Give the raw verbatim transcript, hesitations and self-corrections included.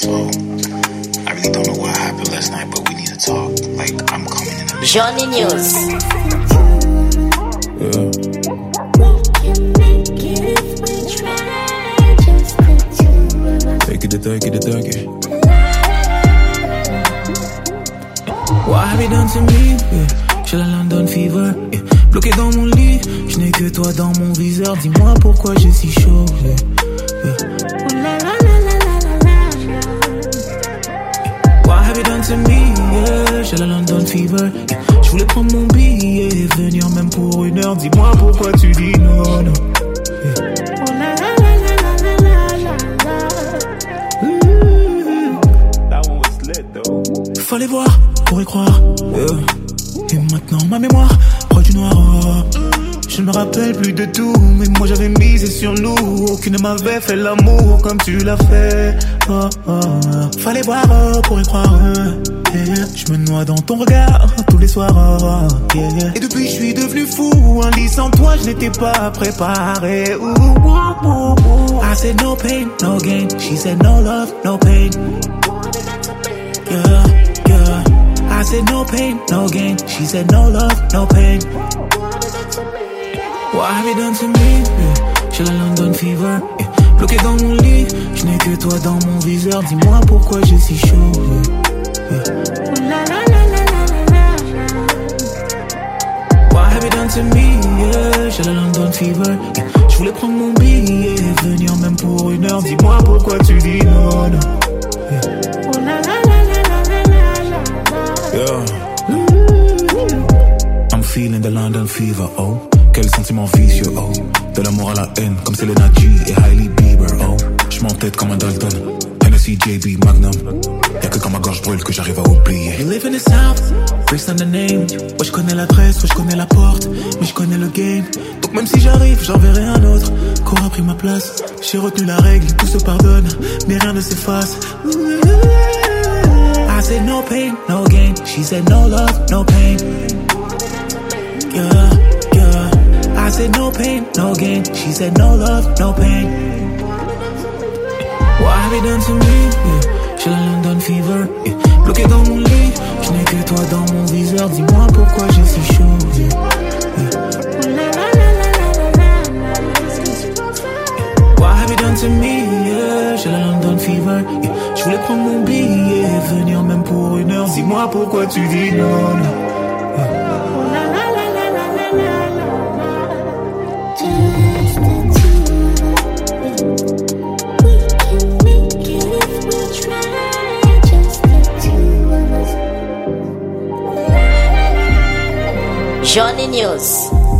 So I really don't know what happened last night, but we need to talk. Like, I'm coming in. Johnny News. Yeah. Take it, take it, take it. What have you done to me? Yeah. J'ai la London fever. Yeah. Bloqué dans mon lit, je n'ai que toi dans mon viseur. Dis-moi pourquoi j'ai si chaud. Yeah. Yeah. What have you done to me? Yeah. J'ai la London fever. Yeah. Je voulais prendre mon billet et venir même pour une heure. Dis-moi pourquoi tu dis non, non. Yeah. Fallait voir pour y croire, yeah. Et maintenant ma mémoire proche du noir. Je ne me rappelle plus de tout, mais moi j'avais misé sur nous. Aucune ne m'avait fait l'amour comme tu l'as fait. Oh, oh, oh. Fallait voir pour y croire, yeah. Je me noie dans ton regard tous les soirs, oh, yeah. Et depuis je suis devenu fou. Un lit sans toi je n'étais pas préparé. Ooh, ooh, ooh, ooh. I said no pain, no gain. She said no love, no pain. Yeah. I said no pain, no gain. She said no love, no pain. What have you done to me? Yeah. J'ai la London fever. Yeah. Bloqué dans mon lit, je n'ai que toi dans mon viseur. Dis-moi pourquoi j'ai si chaud. Yeah. Yeah. What have you done to me? Yeah. J'ai la London fever. Yeah. Je voulais prendre mon billet et venir même pour une heure. Dis-moi pourquoi tu dis non, non. Yeah. Yeah. I'm feeling the London fever, oh. Quel sentiment vicieux, oh. De l'amour à la haine, comme Selena G et Hailey Bieber, oh. J'm'entête comme un Dalton, Hennessy, J B, Magnum. Y'a que quand ma gorge brûle que j'arrive à oublier. You live in the South, based on the name. Ouais, j'connais l'adresse, ouais, j'connais la porte. Mais j'connais le game. Donc même si j'arrive, j'enverrai un autre. Qu'aura pris ma place. J'ai retenu la règle, tout se pardonne. Mais rien ne s'efface. I said no pain, no gain. She said no love, no pain. Yeah, yeah. I said no pain, no gain. She said no love, no pain. What have you done to me? Yeah. J'ai la London fever. Yeah. Bloqué dans mon lit, je n'ai que toi dans mon viseur. Dis-moi pourquoi j'ai si chaud. Yeah. Yeah. What have you done to me? Yeah. J'ai la London fever. Yeah. Je voulais prendre mon billet et venir même pour une heure. Dis-moi pourquoi tu dis non, non. Johnny News.